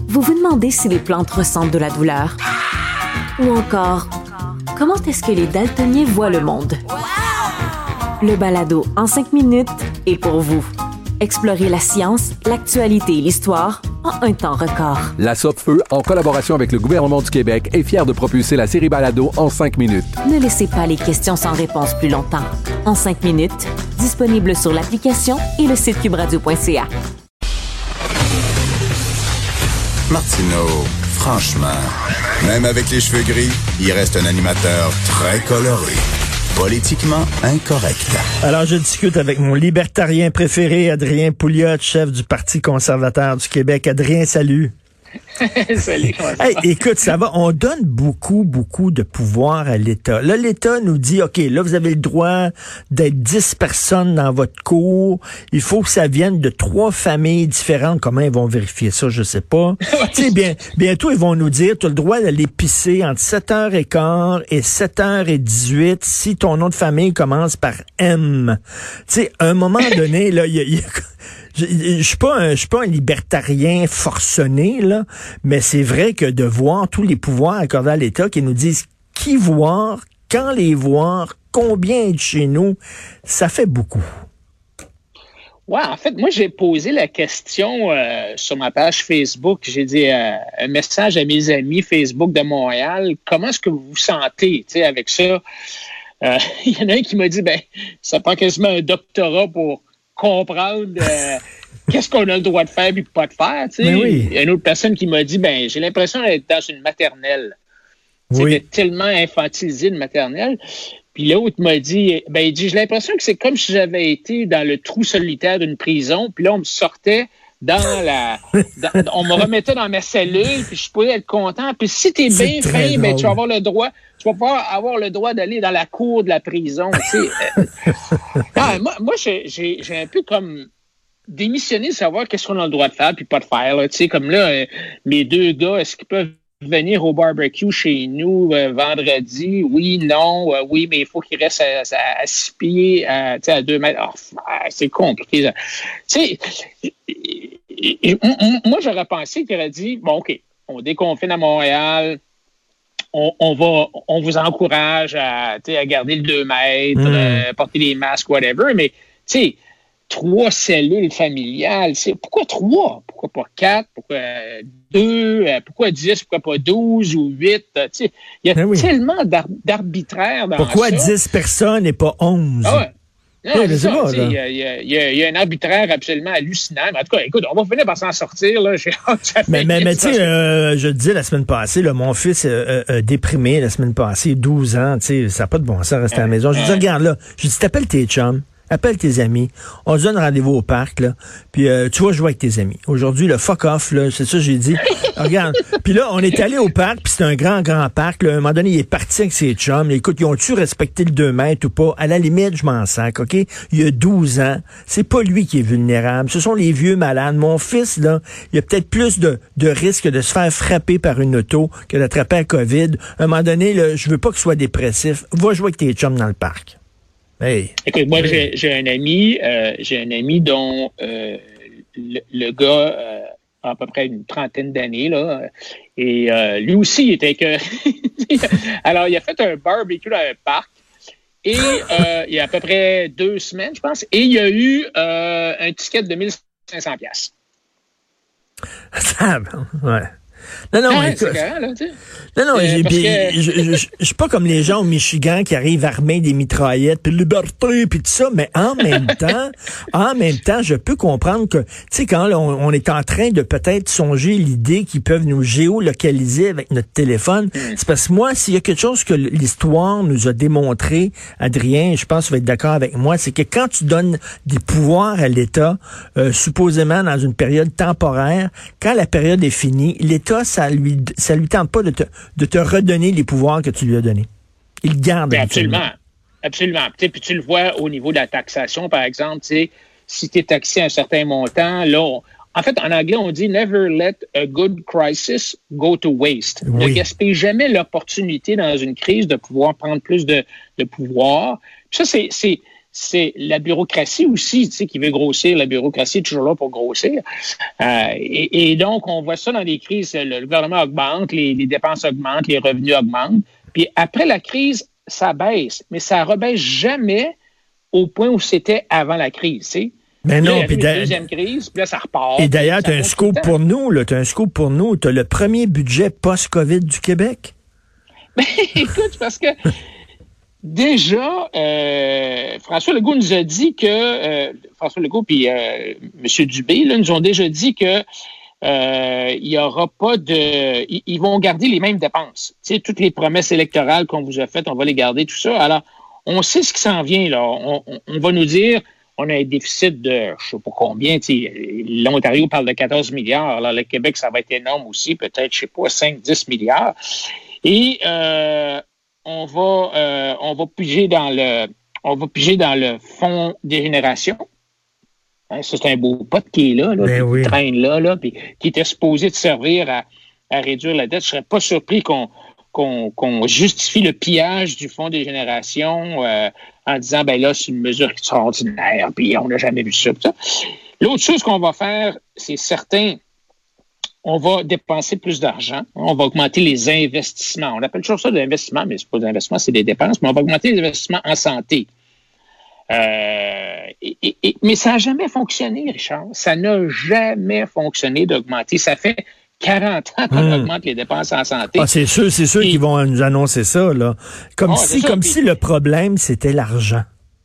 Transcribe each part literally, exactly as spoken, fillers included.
Vous vous demandez si les plantes ressentent de la douleur? Ou encore, comment est-ce que les daltoniens voient le monde? Le balado en cinq minutes est pour vous. Explorez la science, l'actualité et l'histoire en un temps record. La Sopfeu, en collaboration avec le gouvernement du Québec, est fière de propulser la série balado en cinq minutes. Ne laissez pas les questions sans réponse plus longtemps. En cinq minutes, disponible sur l'application et le site cube radio point c a. Martineau, franchement, même avec les cheveux gris, il reste un animateur très coloré. Politiquement incorrect. Alors, je discute avec mon libertarien préféré, Adrien Pouliot, chef du Parti conservateur du Québec. Adrien, salut. Salut, comment ça hey, va? Écoute, ça va. On donne beaucoup, beaucoup de pouvoir à l'État. Là, l'État nous dit, OK, là, vous avez le droit d'être dix personnes dans votre cour. Il faut que ça vienne de trois familles différentes. Comment ils vont vérifier ça? Je sais pas. Tu sais, bien, bientôt, ils vont nous dire, tu as le droit d'aller pisser entre sept heures quinze et sept heures dix-huit si ton nom de famille commence par M. Tu sais, à un moment donné, là, il y a... Y a Je, je suis pas un, je suis pas un libertarien forcené, là, mais c'est vrai que de voir tous les pouvoirs accordés à l'État qui nous disent qui voir, quand les voir, combien être chez nous, ça fait beaucoup. Ouais, en fait, moi, j'ai posé la question euh, sur ma page Facebook. J'ai dit euh, un message à mes amis Facebook de Montréal. Comment est-ce que vous vous sentez, tu sais, avec ça? Euh, il y en a un qui m'a dit, ben, ça prend quasiment un doctorat pour comprendre euh, qu'est-ce qu'on a le droit de faire et pas de faire. Tu sais. Oui. Il y a une autre personne qui m'a dit, ben, j'ai l'impression d'être dans une maternelle. Oui. C'était tellement infantilisé une maternelle. Puis l'autre m'a dit, ben, il dit, j'ai l'impression que c'est comme si j'avais été dans le trou solitaire d'une prison, puis là, on me sortait dans la... dans, on me remettait dans ma cellule, puis je pouvais être content. Puis si t'es bien fin, ben, tu vas avoir le droit... Tu vas pouvoir avoir le droit d'aller dans la cour de la prison. Tu sais. ah, moi, moi j'ai, j'ai, j'ai un peu comme démissionné de savoir qu'est-ce qu'on a le droit de faire puis pas de faire. Là. Tu sais, comme là, euh, mes deux gars, est-ce qu'ils peuvent venir au barbecue chez nous euh, vendredi? Oui, non. Euh, oui, mais il faut qu'ils restent à, à, à six pieds, à, à deux mètres. Oh, c'est compliqué. Ça. Tu sais, moi, j'aurais pensé qu'il aurait dit, bon, OK, on déconfine à Montréal. On, on va, on vous encourage à, à garder le deux mètres, mmh. euh, porter des masques, whatever. Mais, tu sais, trois cellules familiales, c'est pourquoi trois? Pourquoi pas quatre? Pourquoi euh, deux? Euh, pourquoi dix? Pourquoi pas douze ou huit? Tu sais, il y a ben oui. tellement d'ar- d'arbitraire dans pourquoi ça. Pourquoi dix personnes et pas onze? Ah ouais. Non, oui, c'est c'est ça. Il y, y, y, y, y a un arbitraire absolument hallucinant. Mais en tout cas, écoute, on va finir par s'en sortir. Là. J'ai hâte, ça mais fait mais, mais tu sais, euh, je te disais la semaine passée, là, mon fils euh, euh, déprimé la semaine passée, douze ans, tu sais, ça n'a pas de bon sens rester à la maison. Je lui dis, regarde là, je lui dis, t'appelles tes chums. Appelle tes amis. On se donne rendez-vous au parc, là. Puis euh, tu vas jouer avec tes amis. Aujourd'hui, le fuck off, là, c'est ça que j'ai dit. Regarde. Puis là, on est allé au parc, puis c'est un grand, grand parc. Là. À un moment donné, il est parti avec ses chums. Là, écoute, ils ont-tu respecté le deux mètres ou pas? À la limite, je m'en sac, OK? Il a douze ans. C'est pas lui qui est vulnérable. Ce sont les vieux malades. Mon fils, là, il a peut-être plus de, de risque de se faire frapper par une auto que d'attraper la COVID. À un moment donné, là, je veux pas qu'il soit dépressif. Va jouer avec tes chums dans le parc. Hey. Écoute, moi, j'ai, j'ai un ami, euh, j'ai un ami dont euh, le, le gars euh, a à peu près une trentaine d'années, là, et euh, lui aussi, il était que... Alors, il a fait un barbecue dans un parc, et euh, il y a à peu près deux semaines, je pense, et il y a eu euh, un ticket de mille cinq cents piastres. Ça, ouais. Non, non, ah, écoute, c'est grand, là, tu sais. Non, non, euh, que... je, je, je, je suis pas comme les gens au Michigan qui arrivent armés des mitraillettes, puis liberté, puis tout ça, mais en même temps, en même temps, je peux comprendre que, tu sais, quand là, on, on est en train de peut-être songer l'idée qu'ils peuvent nous géolocaliser avec notre téléphone, mm. c'est parce que moi, s'il y a quelque chose que l'histoire nous a démontré, Adrien, je pense que tu vas être d'accord avec moi, c'est que quand tu donnes des pouvoirs à l'État, euh, supposément dans une période temporaire, quand la période est finie, l'État, ça lui, ça lui tente pas de te, de te redonner les pouvoirs que tu lui as donnés. Il garde. Ben absolument. Absolument. Puis tu le vois au niveau de la taxation, par exemple, si tu es taxé à un certain montant, là, on, en fait, en anglais, on dit « Never let a good crisis go to waste ». Oui. Ne gaspille jamais l'opportunité dans une crise de pouvoir prendre plus de, de pouvoir. Puis ça, c'est, c'est, c'est la bureaucratie aussi, tu sais, qui veut grossir. La bureaucratie est toujours là pour grossir. Euh, et, et donc, on voit ça dans les crises. Le, le gouvernement augmente, les, les dépenses augmentent, les revenus augmentent. Puis après la crise, ça baisse. Mais ça rebaisse jamais au point où c'était avant la crise, tu sais. Mais non, puis la deuxième crise, puis là, ça repart. Et d'ailleurs, tu as un scoop pour nous, là. Tu as un scoop pour nous. Tu as le premier budget post-COVID du Québec. Ben, écoute, parce que déjà, euh, François Legault nous a dit que, euh, François Legault puis euh, M. Dubé, là, nous ont déjà dit que euh, il y aura pas de... Ils, ils vont garder les mêmes dépenses. Tu sais, toutes les promesses électorales qu'on vous a faites, on va les garder, tout ça. Alors, on sait ce qui s'en vient, là. On, on, on va nous dire... On a un déficit de, je ne sais pas combien, l'Ontario parle de quatorze milliards, alors le Québec, ça va être énorme aussi, peut-être, je ne sais pas, cinq dix milliards. Et euh, on va euh, on va piger dans le on va piger dans le fonds des générations. Hein, c'est un beau pote qui est là, là ben qui oui. traîne là, là, puis qui était supposé de servir à, à réduire la dette. Je ne serais pas surpris qu'on Qu'on, qu'on justifie le pillage du Fonds des générations euh, en disant, ben là, c'est une mesure extraordinaire, puis on n'a jamais vu ça, ça. L'autre chose qu'on va faire, c'est certain, on va dépenser plus d'argent, on va augmenter les investissements. On appelle toujours ça de l'investissement, mais c'est pas des investissements, c'est des dépenses, mais on va augmenter les investissements en santé. Euh, et, et, et, mais ça n'a jamais fonctionné, Richard. Ça n'a jamais fonctionné d'augmenter. Ça fait quarante ans qu'on mmh. augmente les dépenses en santé. Ah, c'est sûr, c'est sûr et... qu'ils vont nous annoncer ça, là. Comme oh, si, ça, comme puis... si le problème, c'était l'argent.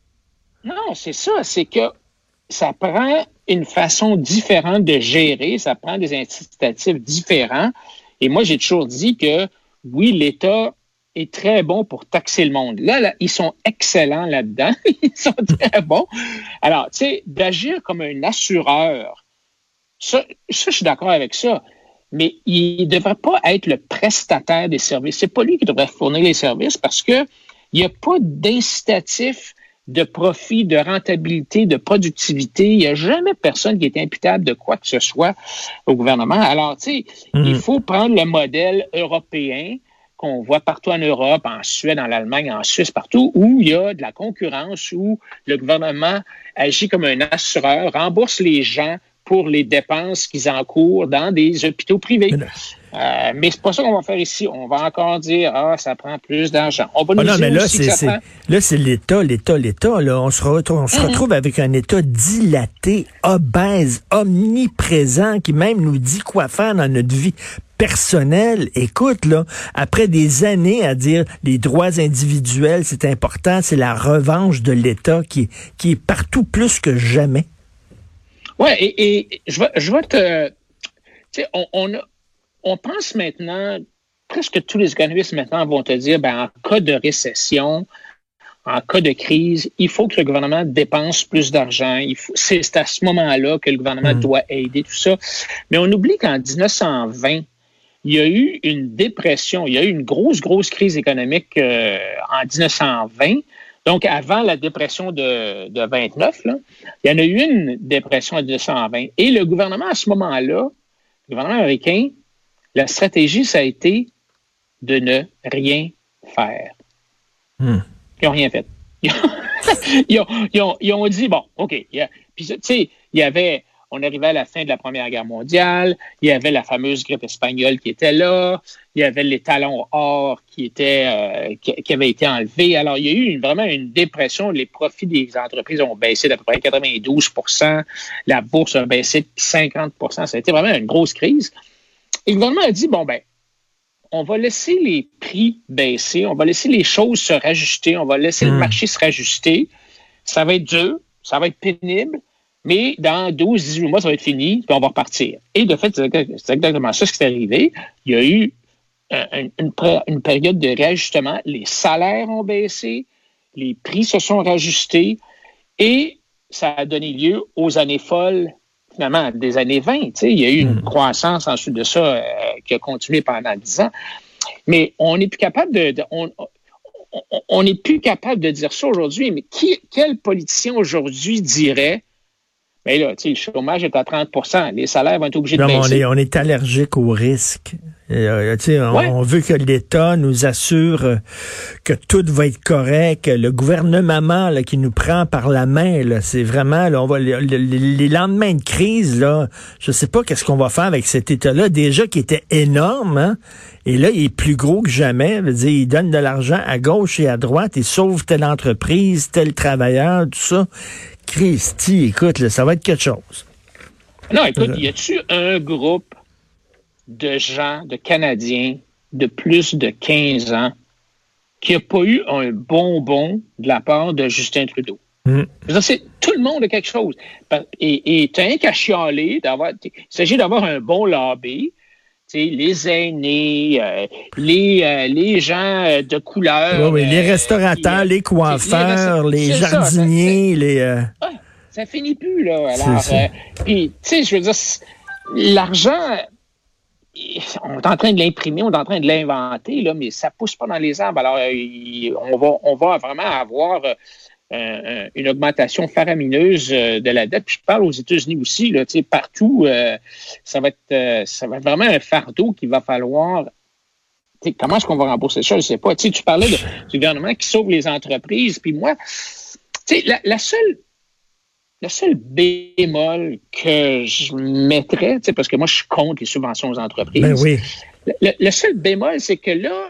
Non, c'est ça. C'est que ça prend une façon différente de gérer. Ça prend des incitatifs différents. Et moi, j'ai toujours dit que, oui, l'État est très bon pour taxer le monde. Là, là ils sont excellents là-dedans. Ils sont très bons. Alors, tu sais, d'agir comme un assureur, ça, ça je suis d'accord avec ça. Mais il ne devrait pas être le prestataire des services. C'est pas lui qui devrait fournir les services parce que il n'y a pas d'incitatif de profit, de rentabilité, de productivité. Il n'y a jamais personne qui est imputable de quoi que ce soit au gouvernement. Alors, tu sais, mmh. il faut prendre le modèle européen qu'on voit partout en Europe, en Suède, en Allemagne, en Suisse, partout, où il y a de la concurrence, où le gouvernement agit comme un assureur, rembourse les gens pour les dépenses qu'ils encourent dans des hôpitaux privés. Euh, mais c'est pas ça qu'on va faire ici. On va encore dire, ah, ça prend plus d'argent. On va oh nous non, dire mais là, aussi c'est, que ça c'est, prend... là, c'est l'État, l'État, l'État. Là. On se retrouve, on se mm-hmm. retrouve avec un État dilaté, obèse, omniprésent, qui même nous dit quoi faire dans notre vie personnelle. Écoute, là, après des années à dire les droits individuels, c'est important, c'est la revanche de l'État qui, qui est partout plus que jamais. Oui, et, et je vais, je vais te... Tu sais, on, on, on pense maintenant, presque tous les économistes maintenant vont te dire, ben, en cas de récession, en cas de crise, il faut que le gouvernement dépense plus d'argent. Il faut, c'est, c'est à ce moment-là que le gouvernement mmh. doit aider, tout ça. Mais on oublie qu'en dix-neuf cent vingt, il y a eu une dépression, il y a eu une grosse, grosse crise économique euh, en dix-neuf cent vingt. Donc, avant la dépression de, de vingt-neuf, là, il y en a eu une dépression en dix-neuf cent vingt. Et le gouvernement, à ce moment-là, le gouvernement américain, la stratégie, ça a été de ne rien faire. Hmm. Ils n'ont rien fait. Ils ont, ils, ont, ils, ont, ils ont dit, bon, OK. Puis, tu sais, il y avait... On arrivait à la fin de la Première Guerre mondiale, il y avait la fameuse grippe espagnole qui était là, il y avait les talons or qui, étaient, euh, qui, qui avaient été enlevés. Alors, il y a eu une, vraiment une dépression. Les profits des entreprises ont baissé d'à peu près quatre-vingt-douze pour cent. La bourse a baissé de cinquante pour cent. Ça a été vraiment une grosse crise. Et le gouvernement a dit, bon, ben, on va laisser les prix baisser, on va laisser les choses se rajuster, on va laisser mmh. le marché se rajuster. Ça va être dur, ça va être pénible. Mais dans douze à dix-huit mois, ça va être fini, puis on va repartir. Et de fait, c'est exactement ça ce qui est arrivé. Il y a eu une, une, une période de réajustement. Les salaires ont baissé, les prix se sont rajustés, et ça a donné lieu aux années folles, finalement, des années vingt. Tu sais, il y a eu une croissance ensuite de ça euh, qui a continué pendant dix ans. Mais on n'est plus capable de... de on, on n'est plus capable de dire ça aujourd'hui. Mais qui, quel politicien aujourd'hui dirait... Mais là, tu sais, le chômage est à trente pour cent. Les salaires vont être obligés de non, baisser. On est, on est allergique au risque. Euh, on, ouais. on veut que l'État nous assure euh, que tout va être correct. Le gouvernement là, qui nous prend par la main, là, c'est vraiment, là, on va les, les, les lendemains de crise, là, je sais pas qu'est-ce qu'on va faire avec cet État-là, déjà qui était énorme, hein, et là, il est plus gros que jamais. Veut dire, il donne de l'argent à gauche et à droite, il sauve telle entreprise, tel travailleur, tout ça. Christy, écoute, là, ça va être quelque chose. Non, écoute, y a-tu un groupe de gens, de Canadiens de plus de quinze ans qui n'a pas eu un bonbon de la part de Justin Trudeau? Mm. C'est, tout le monde a quelque chose. Et tu n'as rien qu'à chialer. D'avoir, il s'agit d'avoir un bon lobby. T'sais, les aînés, euh, les, euh, les gens de couleur. Oui, oui, les euh, restaurateurs, qui, les coiffeurs, les, les jardiniers, ça, les... Euh... Ouais, ça finit plus, là. Alors, euh, puis, tu sais, je veux dire, l'argent... On est en train de l'imprimer, on est en train de l'inventer, là, mais ça ne pousse pas dans les arbres. Alors, euh, on, va, on va vraiment avoir euh, une augmentation faramineuse de la dette. Puis je parle aux États-Unis aussi, là, partout, euh, ça, va être, euh, ça va être vraiment un fardeau qu'il va falloir. Comment est-ce qu'on va rembourser ça? Je ne sais pas. Tu parlais de, du gouvernement qui sauve les entreprises. Puis moi, la, la seule... Le seul bémol que je mettrais, parce que moi, je suis contre les subventions aux entreprises. Ben oui. Le, le seul bémol, c'est que là,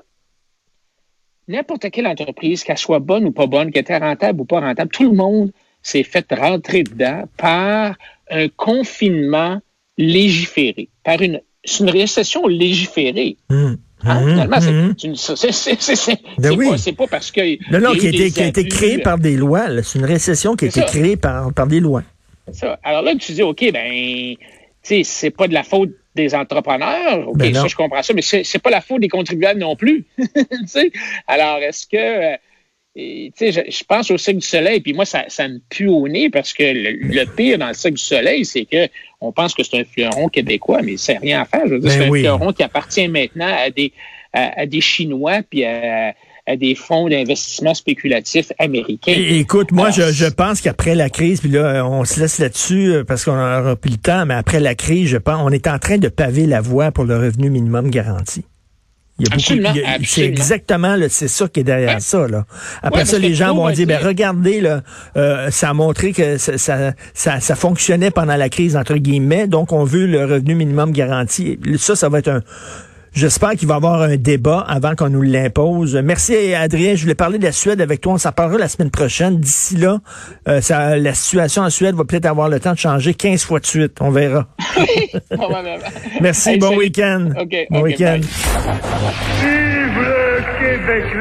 n'importe quelle entreprise, qu'elle soit bonne ou pas bonne, qu'elle était rentable ou pas rentable, tout le monde s'est fait rentrer dedans par un confinement légiféré, par une, c'est une récession légiférée. Mmh. Hein, mmh, finalement, mmh. c'est, c'est, c'est, c'est, c'est, ben c'est, oui. pas, c'est pas parce que... Non, non, qui a, été, qui a été créée par des lois. Là. C'est une récession qui a été créée par, par des lois. C'est ça. Alors là, tu dis, OK, ben, tu sais, c'est pas de la faute des entrepreneurs. OK, ben ça, je comprends ça, mais c'est, c'est pas la faute des contribuables non plus. Tu sais. Alors, est-ce que... Euh, tu sais, je, je pense au Cirque du Soleil, puis moi, ça, ça me pue au nez parce que le, le pire dans le Cirque du Soleil, c'est que on pense que c'est un fleuron québécois, mais c'est rien à faire. Je veux dire, ben c'est oui. un fleuron qui appartient maintenant à des, à, à des Chinois puis à, à des fonds d'investissement spéculatifs américains. Et, écoute, moi, Alors, je, je pense qu'après la crise, puis là, on se laisse là-dessus parce qu'on n'aura plus le temps, mais après la crise, je pense, on est en train de paver la voie pour le revenu minimum garanti. Il y a absolument, beaucoup, il y a, absolument. C'est exactement là, c'est ça qui est derrière ouais. ça. Là. Après ouais, ça, les gens vont dire, ben regardez, là, euh, ça a montré que ça, ça, ça, ça fonctionnait pendant la crise, entre guillemets, donc on veut le revenu minimum garanti. Ça, ça va être un... J'espère qu'il va y avoir un débat avant qu'on nous l'impose. Merci, Adrien. Je voulais parler de la Suède avec toi. On s'en parlera la semaine prochaine. D'ici là, euh, ça, la situation en Suède va peut-être avoir le temps de changer quinze fois de suite. On verra. Merci. Hey, bon salut. Week-end. Okay, bon okay, week-end. Vive le Québec!